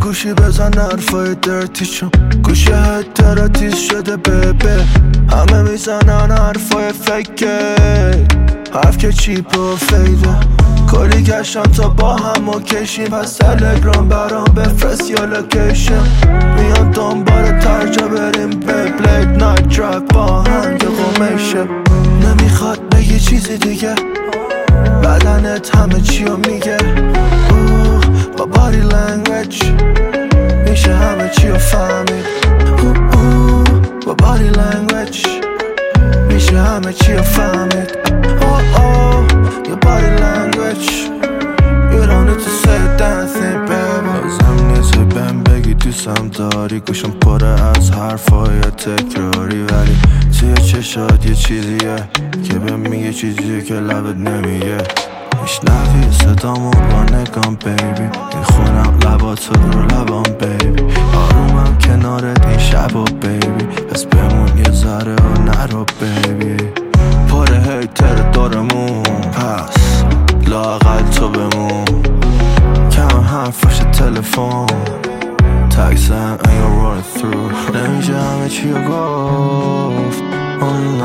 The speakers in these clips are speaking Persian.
گوشی بزن حرفای درتی چون گوشی تراتیز شده ببه همه میزنن حرفای فکه حرف که چیپ و فیده کلی گشتم تا با هم و کشیم پس تلگرام برام بفرست یا لوکیشن میان دنبال ترجا بریم به بلید نایت درایو با هنگ قمیشه نمیخواد بگی چیزی دیگه بدنت همه چیو میگه با بادی لنگویج میشه همه چیو فهمید با بادی لنگویج میشه همه چیو فهمید your body language you don't need to say a damn thing baby لازم نیست بهم بگی دوستم داری گوشم پره از حرفای تکراری ولی توی چشات یه چیزیه که بهم میگه چیزیه که لبت نمیگه میشنوی صدامو با نگام بیبی میخونم لباتو رو لبام بیبی آرومم کنارت این شبا بیبی پس بمون یه ذره و نرو بیبی پاره هیتر دارمون پس لااقل تو بمون کم حرفاش تلفن تکسن and you're running through نمیشه همه چی رو گفت oh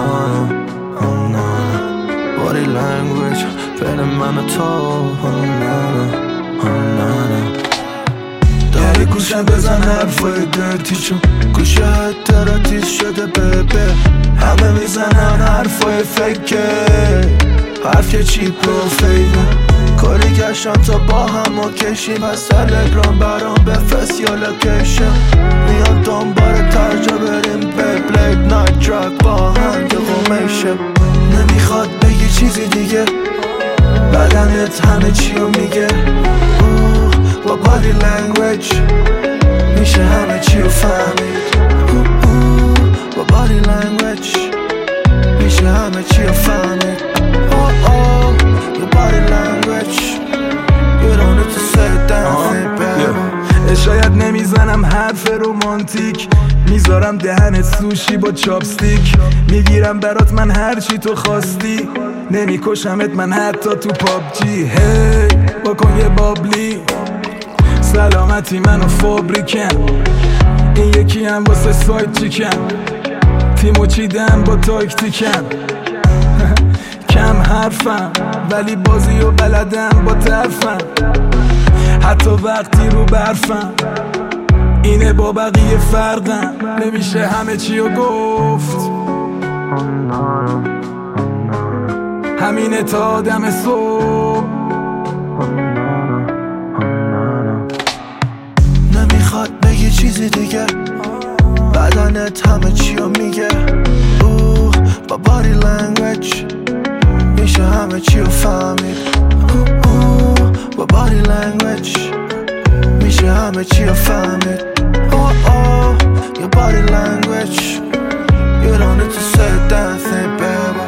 no body language بین من و تو oh no داری گوشم بزن حرفای درتی چون گوشه تراتیز شده ببه همه میزنن حرفای فکه حرف که چیپ و فیده کلی گشتم تا با هم و کشیم پس تلگرام برام بفرست یا لوکیشن میان دنبال ترجا بریم به بلید نایت درایو با هنگ قمیشه نمیخواد بگی چیزی دیگه بدنت همه چیو میگه با بادی لنگویج میشه همه چیو فهمید با بادی لنگویج میشه همه چیو فهمید your body language you don't need to say a damn thing baby شاید نمیزنم حرف رومانتیک میذارم دهنت سوشی با چاپستیک میگیرم برات من هرچی تو خواستی نمیکشمت من حتی تو پابجی هی بکن یه بابلی سلامتی منو فابریکن این یکی هم واسه سایت چیکن تیمو چیدم با تاکتیکن کم حرفم ولی بازی و بلدم با طرفم حتی وقتی رو برفم اینه با بقیه فرقم نمیشه همه چیو گفت همینه تا دم صبح نمیخواد بگی چیزی دیگه بدنت همه چیو میگه با بادی لنگویج میشه همه چیو فهمید با بادی لنگویج میشه همه چیو فهمید your body language you don't need to say a damn thing baby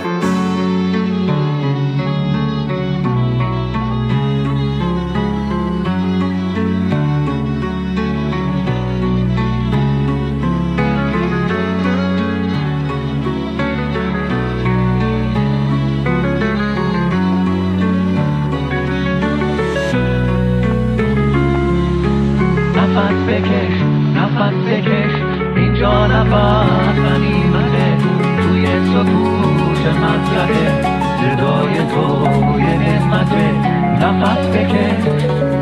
نفس بکش اینجا نفس غنیمته توی سکوت مطرحه صدای تو یه نعمته نفس بکش